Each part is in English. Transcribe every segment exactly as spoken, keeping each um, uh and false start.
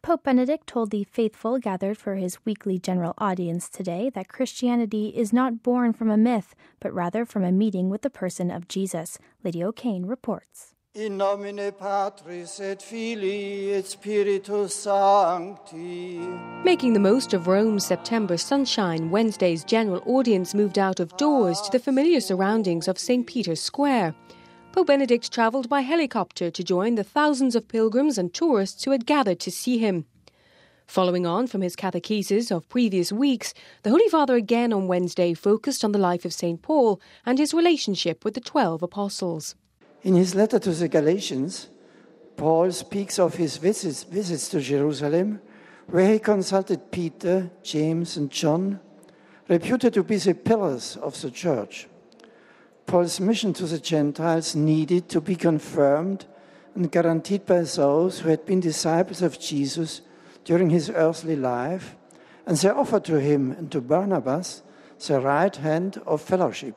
Pope Benedict told the faithful gathered for his weekly general audience today that Christianity is not born from a myth, but rather from a meeting with the person of Jesus. Lydia O'Kane reports. In nomine Patris et Filii et Spiritus Sancti. Making the most of Rome's September sunshine, Wednesday's general audience moved out of doors to the familiar surroundings of Saint Peter's Square. Pope Benedict travelled by helicopter to join the thousands of pilgrims and tourists who had gathered to see him. Following on from his catechesis of previous weeks, the Holy Father again on Wednesday focused on the life of Saint Paul and his relationship with the twelve apostles. In his letter to the Galatians, Paul speaks of his visits, visits to Jerusalem, where he consulted Peter, James and John, reputed to be the pillars of the church. Paul's mission to the Gentiles needed to be confirmed and guaranteed by those who had been disciples of Jesus during his earthly life, and they offered to him and to Barnabas the right hand of fellowship.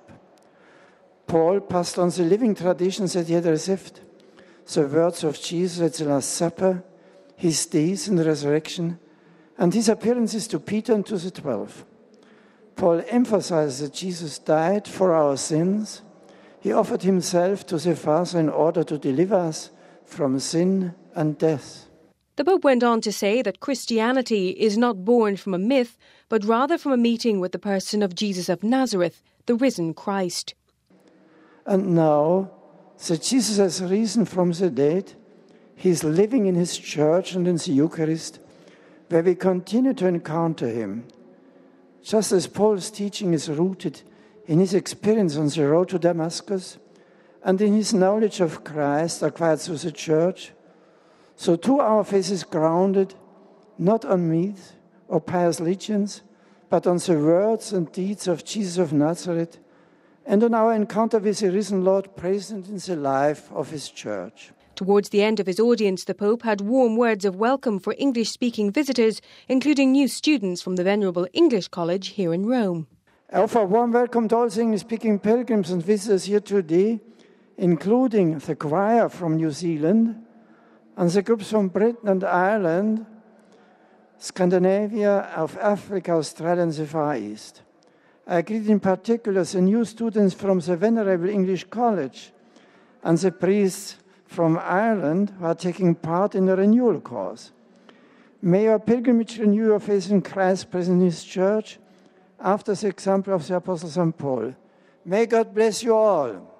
Paul passed on the living traditions that he had received, the words of Jesus at the Last Supper, his death and resurrection, and his appearances to Peter and to the twelve. Paul emphasized that Jesus died for our sins. He offered himself to the Father in order to deliver us from sin and death. The Pope went on to say that Christianity is not born from a myth, but rather from a meeting with the person of Jesus of Nazareth, the risen Christ. And now that Jesus has risen from the dead, he is living in his church and in the Eucharist, where we continue to encounter him. Just as Paul's teaching is rooted in his experience on the road to Damascus and in his knowledge of Christ acquired through the church, so too our faith is grounded not on myth or pious legends, but on the words and deeds of Jesus of Nazareth and on our encounter with the risen Lord present in the life of his church. Towards the end of his audience, the Pope had warm words of welcome for English-speaking visitors, including new students from the Venerable English College here in Rome. I offer a warm welcome to all the English-speaking pilgrims and visitors here today, including the choir from New Zealand and the groups from Britain and Ireland, Scandinavia, of Africa, Australia and the Far East. I greet in particular the new students from the Venerable English College and the priests from Ireland who are taking part in the renewal course. May your pilgrimage renew your faith in Christ present in his church after the example of the Apostle Saint Paul. May God bless you all.